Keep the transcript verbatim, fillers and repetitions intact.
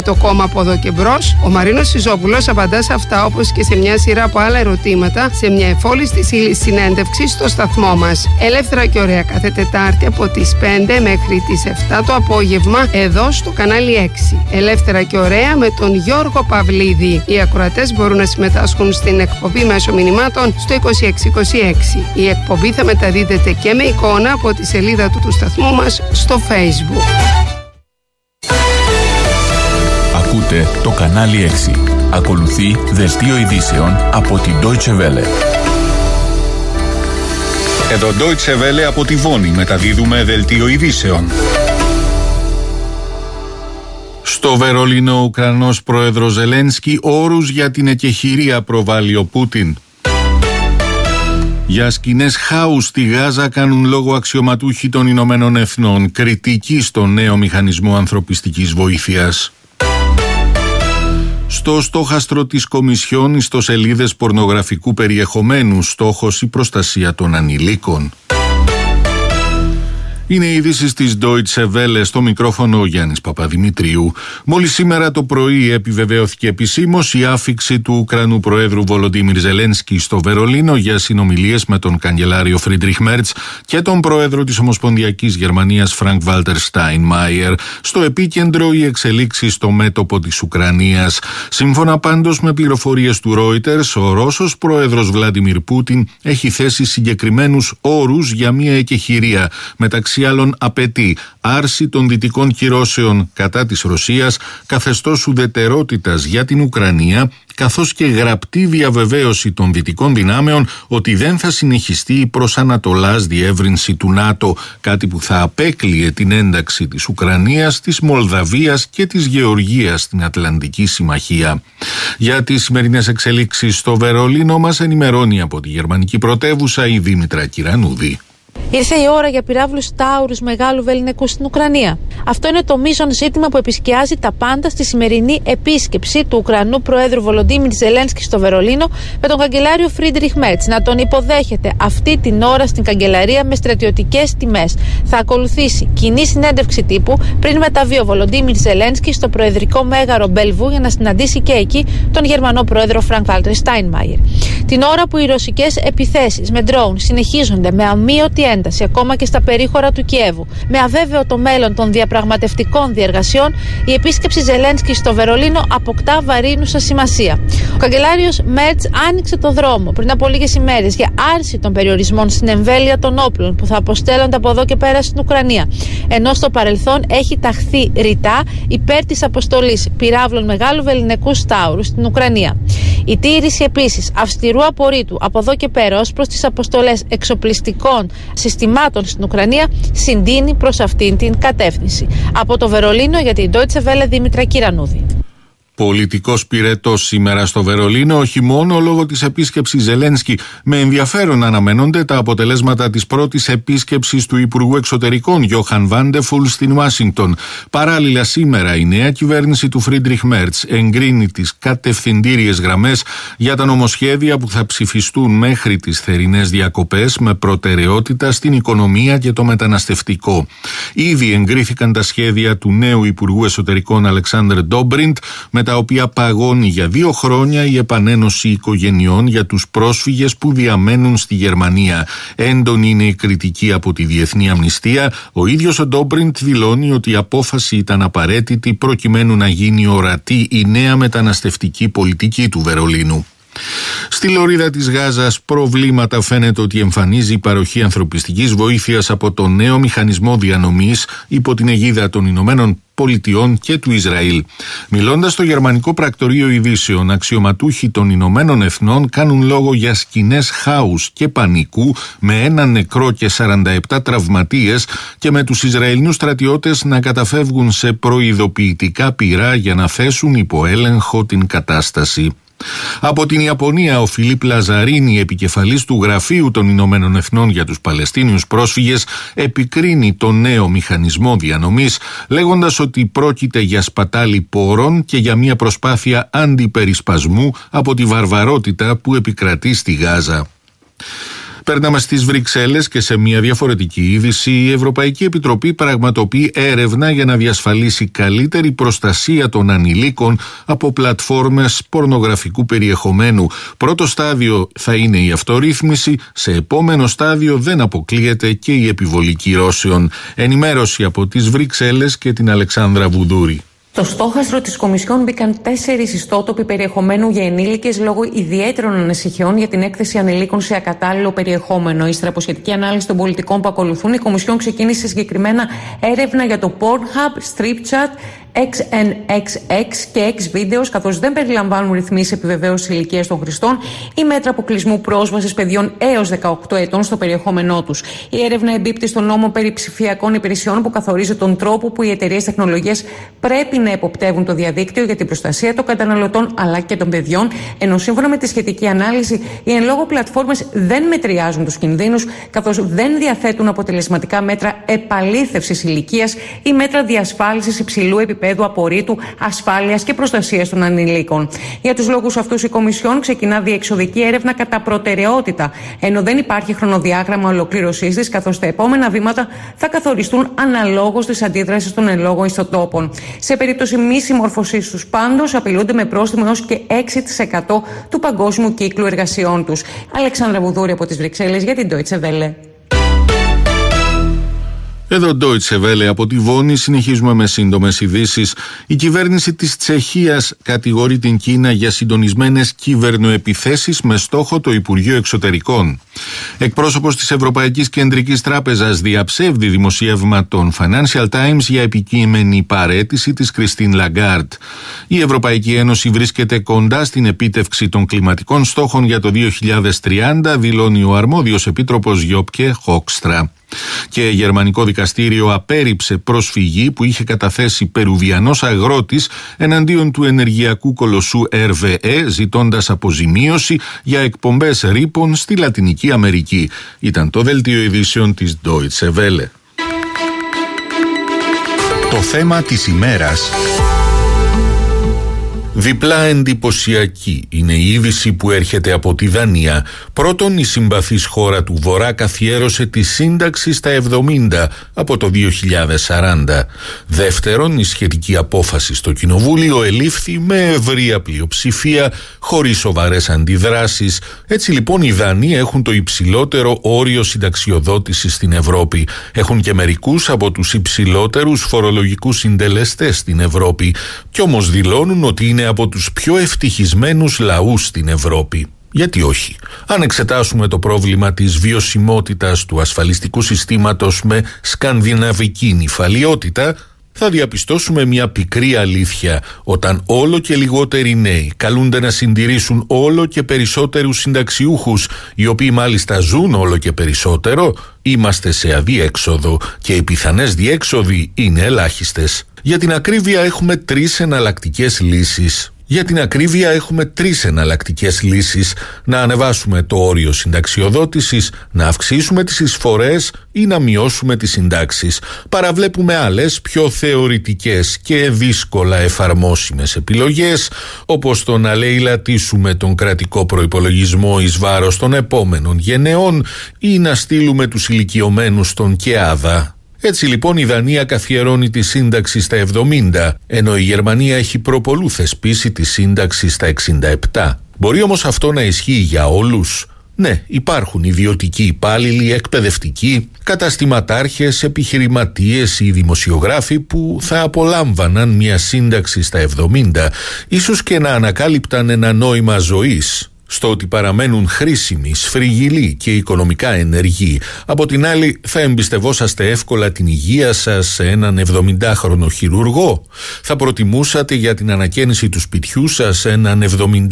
Το κόμμα από εδώ και μπρος. Ο Μαρίνος Σιζόπουλος απαντά σε αυτά, όπως και σε μια σειρά από άλλα ερωτήματα, σε μια εφόλιστη συνέντευξη στο σταθμό μας. Ελεύθερα και ωραία κάθε Τετάρτη από τις πέντε μέχρι τις επτά το απόγευμα, εδώ στο κανάλι έξι. Ελεύθερα και ωραία με τον Γιώργο Παυλίδη. Οι ακροατές μπορούν να συμμετάσχουν στην εκπομπή μέσω μηνυμάτων στο είκοσι έξι είκοσι έξι. Η εκπομπή θα μεταδίδεται και με εικόνα από τη σελίδα του, του σταθμού μας στο Facebook. Ακούτε το κανάλι έξι. Ακολουθεί δελτίο ειδήσεων από την Deutsche Welle. Εδώ Deutsche Welle από τη Βόνη μεταδίδουμε δελτίο ειδήσεων. Στο Βερολίνο ο Ουκρανός πρόεδρος Ζελένσκι όρους για την εκεχηρία προβάλλει ο Πούτιν. Για σκηνές χάους στη Γάζα κάνουν λόγο αξιωματούχοι των Ηνωμένων Εθνών, κριτική στο νέο μηχανισμό ανθρωπιστικής βοήθειας. Στο στόχαστρο της Κομισιόν, ιστοσελίδες πορνογραφικού περιεχομένου, στόχος η προστασία των ανηλίκων. Είναι οι ειδήσεις της Deutsche Welle, στο μικρόφωνο ο Γιάννης Παπαδημητρίου. Μόλις σήμερα το πρωί επιβεβαιώθηκε επισήμως η άφιξη του Ουκρανού Προέδρου Βολοντίμιρ Ζελένσκι στο Βερολίνο για συνομιλίες με τον καγκελάριο Φρίντριχ Μέρτς και τον Πρόεδρο της Ομοσπονδιακής Γερμανίας Φρανκ Βάλτερ Στάινμαϊερ. Στο επίκεντρο οι εξελίξεις στο μέτωπο της Ουκρανίας. Σύμφωνα πάντως με πληροφορίες του Reuters, ο Ρώσος Πρόεδρος Βλάντιμιρ Πούτιν έχει θέσει συγκεκριμένους όρους για μια εκεχηρία. Μεταξύ άλλων απαιτεί άρση των δυτικών κυρώσεων κατά της Ρωσίας, καθεστώς ουδετερότητας για την Ουκρανία, καθώς και γραπτή διαβεβαίωση των δυτικών δυνάμεων ότι δεν θα συνεχιστεί η προς Ανατολάς διεύρυνση του ΝΑΤΟ, κάτι που θα απέκλειε την ένταξη της Ουκρανίας, της Μολδαβίας και της Γεωργίας στην Ατλαντική Συμμαχία. Για τις σημερινές εξελίξεις στο Βερολίνο μας ενημερώνει από τη γερμανική πρωτεύουσα η Δήμητρα Κυρανούδη. Ήρθε η ώρα για πυράβλους Τάουρους μεγάλου βεληνικού στην Ουκρανία. Αυτό είναι το μείζον ζήτημα που επισκιάζει τα πάντα στη σημερινή επίσκεψη του Ουκρανού Προέδρου Βολοντίμιρ Ζελένσκι στο Βερολίνο με τον καγκελάριο Φρίντριχ Μέρτς να τον υποδέχεται αυτή την ώρα στην καγκελαρία με στρατιωτικές τιμές. Θα ακολουθήσει κοινή συνέντευξη τύπου πριν μεταβεί ο Βολοντίμιρ Ζελένσκι στο προεδρικό μέγαρο Μπελβού για να συναντήσει και εκεί τον Γερμανό Πρόεδρο Φρανκ Βάλτερ Στάινμαϊερ. Την ώρα που οι ρωσικές επιθέσεις με ντρόουν συνεχίζονται με αμύωτη ένταση ακόμα και στα περίχωρα του Κιέβου, με αβέβαιο το μέλλον των διαπραγματευτικών διεργασιών, η επίσκεψη Ζελένσκι στο Βερολίνο αποκτά βαρύνουσα σημασία. Ο καγκελάριος Μέρτς άνοιξε το δρόμο πριν από λίγες ημέρες για άρση των περιορισμών στην εμβέλεια των όπλων που θα αποστέλλονται από εδώ και πέρα στην Ουκρανία, ενώ στο παρελθόν έχει ταχθεί ρητά υπέρ της αποστολής πυράβλων μεγάλου βεληνικού Τάουρου στην Ουκρανία. Η τήρηση επίσης αυστηρού απορρίτου από εδώ και πέρα ως προς τις αποστολές εξοπλιστικών συστημάτων στην Ουκρανία συντείνει προς αυτήν την κατεύθυνση. Από το Βερολίνο για την Deutsche Welle, Δήμητρα Κυρανούδη. Πολιτικός πυρετός σήμερα στο Βερολίνο, όχι μόνο λόγω της επίσκεψης Ζελένσκι. Με ενδιαφέρον αναμένονται τα αποτελέσματα της πρώτης επίσκεψης του Υπουργού Εξωτερικών Γιόχαν Βάντεφουλ στην Ουάσιγκτον. Παράλληλα, σήμερα η νέα κυβέρνηση του Φρίντριχ Μέρτς εγκρίνει τις κατευθυντήριες γραμμές για τα νομοσχέδια που θα ψηφιστούν μέχρι τις θερινές διακοπές, με προτεραιότητα στην οικονομία και το μεταναστευτικό. Ήδη εγκρίθηκαν τα σχέδια του νέου Υπουργού Εσωτερικών Αλεξάνδρ Ντόμπριντ, με τα οποία παγώνει για δύο χρόνια η επανένωση οικογενειών για τους πρόσφυγες που διαμένουν στη Γερμανία. Έντονη είναι η κριτική από τη Διεθνή Αμνηστία. Ο ίδιος ο Ντόμπριντ δηλώνει ότι η απόφαση ήταν απαραίτητη προκειμένου να γίνει ορατή η νέα μεταναστευτική πολιτική του Βερολίνου. Στη λωρίδα της Γάζας προβλήματα φαίνεται ότι εμφανίζει η παροχή ανθρωπιστικής βοήθειας από το νέο μηχανισμό διανομής υπό την αιγίδα των Ηνωμένων Πολιτειών και του Ισραήλ. Μιλώντας στο γερμανικό πρακτορείο ειδήσεων, αξιωματούχοι των Ηνωμένων Εθνών κάνουν λόγο για σκηνές χάους και πανικού, με έναν νεκρό και σαράντα επτά τραυματίες, και με τους Ισραηλινούς στρατιώτες να καταφεύγουν σε προειδοποιητικά πυρά για να θέσουν υπό έλεγχο την κατάσταση. Από την Ιαπωνία, ο Φιλίπ Λαζαρίνη, επικεφαλής του Γραφείου των Ηνωμένων Εθνών για τους Παλαιστίνιους πρόσφυγες, επικρίνει το νέο μηχανισμό διανομής, λέγοντας ότι πρόκειται για σπατάλη πόρων και για μια προσπάθεια αντιπερισπασμού από τη βαρβαρότητα που επικρατεί στη Γάζα. Περνάμε στις Βρυξέλλες και σε μια διαφορετική είδηση. Η Ευρωπαϊκή Επιτροπή πραγματοποιεί έρευνα για να διασφαλίσει καλύτερη προστασία των ανηλίκων από πλατφόρμες πορνογραφικού περιεχομένου. Πρώτο στάδιο θα είναι η αυτορύθμιση, σε επόμενο στάδιο δεν αποκλείεται και η επιβολή κυρώσεων. Ενημέρωση από τις Βρυξέλλες και την Αλεξάνδρα Βουδούρη. Στο στόχαστρο της Κομισιόν μπήκαν τέσσερις ιστότοποι περιεχομένου για ενήλικες λόγω ιδιαίτερων ανησυχιών για την έκθεση ανηλίκων σε ακατάλληλο περιεχόμενο. Ύστερα από σχετική ανάλυση των πολιτικών που ακολουθούν, η Κομισιόν ξεκίνησε συγκεκριμένα έρευνα για το Pornhub, StripChat, εξ εν εξ εξ και Xvideos, καθώς δεν περιλαμβάνουν ρυθμίσεις επιβεβαίωσης ηλικίας των χρηστών ή μέτρα αποκλεισμού πρόσβασης παιδιών έως δεκαοκτώ ετών στο περιεχόμενό τους. Η έρευνα εμπίπτει στον νόμο περί ψηφιακών υπηρεσιών που καθορίζει τον τρόπο που οι εταιρείες τεχνολογίας πρέπει να εποπτεύουν το διαδίκτυο για την προστασία των καταναλωτών αλλά και των παιδιών, ενώ σύμφωνα με τη σχετική ανάλυση, οι εν λόγω πλατφόρμες δεν μετριάζουν τους κινδύνους, καθώς δεν διαθέτουν αποτελεσματικά μέτρα επαλήθευσης ηλικίας ή μέτρα διασφάλισης υψηλού επίπεδου επίπεδου απορρίτου, ασφάλειας και προστασίας των ανηλίκων. Για τους λόγους αυτούς, η Κομισιόν ξεκινά διεξοδική έρευνα κατά προτεραιότητα, ενώ δεν υπάρχει χρονοδιάγραμμα ολοκλήρωσής της, καθώς τα επόμενα βήματα θα καθοριστούν αναλόγως της αντίδρασης των εν λόγω ιστοτόπων. Σε περίπτωση μη συμμόρφωσής τους, πάντως, απειλούνται με πρόστιμο έως και έξι τοις εκατό του παγκόσμιου κύκλου εργασιών τους. Αλεξάνδρα Βουδούρη από τις Βρυξέλλες για την Deutsche Welle. Εδώ Deutsche Welle από τη Βόνη, συνεχίζουμε με σύντομες ειδήσεις. Η κυβέρνηση της Τσεχίας κατηγορεί την Κίνα για συντονισμένες κυβερνοεπιθέσεις με στόχο το Υπουργείο Εξωτερικών. Εκπρόσωπος της Ευρωπαϊκής Κεντρικής Τράπεζας διαψεύδει δημοσίευμα των Financial Times για επικείμενη παραίτηση της Κριστίν Λαγκάρντ. Η Ευρωπαϊκή Ένωση βρίσκεται κοντά στην επίτευξη των κλιματικών στόχων για το δύο χιλιάδες τριάντα, δηλώνει ο αρμόδιος επίτροπος Γιόπκε Χόκστρα. Και γερμανικό δικαστήριο απέρριψε προσφυγή που είχε καταθέσει Περουβιανός αγρότης εναντίον του ενεργειακού κολοσσού αρ βι έι, ζητώντας αποζημίωση για εκπομπές ρήπων στη Λατινική Αμερική. Ήταν το δελτίο ειδήσεων της Deutsche Welle. Το θέμα της ημέρας. Διπλά εντυπωσιακή είναι η είδηση που έρχεται από τη Δανία. Πρώτον, η συμπαθής χώρα του Βορρά καθιέρωσε τη σύνταξη στα εβδομήντα από το δύο χιλιάδες σαράντα. Δεύτερον, η σχετική απόφαση στο Κοινοβούλιο ελήφθη με ευρεία πλειοψηφία, χωρίς σοβαρές αντιδράσεις. Έτσι λοιπόν οι Δανείοι έχουν το υψηλότερο όριο συνταξιοδότησης στην Ευρώπη. Έχουν και μερικούς από τους υψηλότερους φορολογικούς συντελεστές στην Ευρώπη. Κι όμως δηλώνουν ότι είναι από τους πιο ευτυχισμένους λαούς στην Ευρώπη. Γιατί όχι? Αν εξετάσουμε το πρόβλημα της βιωσιμότητας του ασφαλιστικού συστήματος με σκανδιναβική νηφαλιότητα, θα διαπιστώσουμε μια πικρή αλήθεια. Όταν όλο και λιγότεροι νέοι καλούνται να συντηρήσουν όλο και περισσότερους συνταξιούχους, οι οποίοι μάλιστα ζουν όλο και περισσότερο, είμαστε σε αδίέξοδο και οι πιθανές διέξοδοι είναι ελάχιστες. Για την ακρίβεια έχουμε τρεις εναλλακτικές λύσεις. Για την ακρίβεια έχουμε τρεις εναλλακτικές λύσεις: να ανεβάσουμε το όριο συνταξιοδότησης, να αυξήσουμε τις εισφορές ή να μειώσουμε τις συντάξεις. Παραβλέπουμε άλλες πιο θεωρητικές και δύσκολα εφαρμόσιμες επιλογές, όπως το να λαιλατίσουμε τον κρατικό προϋπολογισμό εις βάρος των επόμενων γενεών ή να στείλουμε τους ηλικιωμένους στον ΚΕΑΔΑ. Έτσι λοιπόν η Δανία καθιερώνει τη σύνταξη στα εβδομήντα, ενώ η Γερμανία έχει προπολού θεσπίσει τη σύνταξη στα εξήντα επτά. Μπορεί όμως αυτό να ισχύει για όλους? Ναι, υπάρχουν ιδιωτικοί υπάλληλοι, εκπαιδευτικοί, καταστηματάρχες, επιχειρηματίες ή δημοσιογράφοι που θα απολάμβαναν μια σύνταξη στα εβδομήντα, ίσως και να ανακάλυπταν ένα νόημα ζωής στο ότι παραμένουν χρήσιμοι, σφριγγυλοί και οικονομικά ενεργοί. Από την άλλη, θα εμπιστευόσαστε εύκολα την υγεία σας σε έναν εβδομηντάχρονο χειρουργό? Θα προτιμούσατε για την ανακαίνιση του σπιτιού σας έναν εβδομηντάχρονο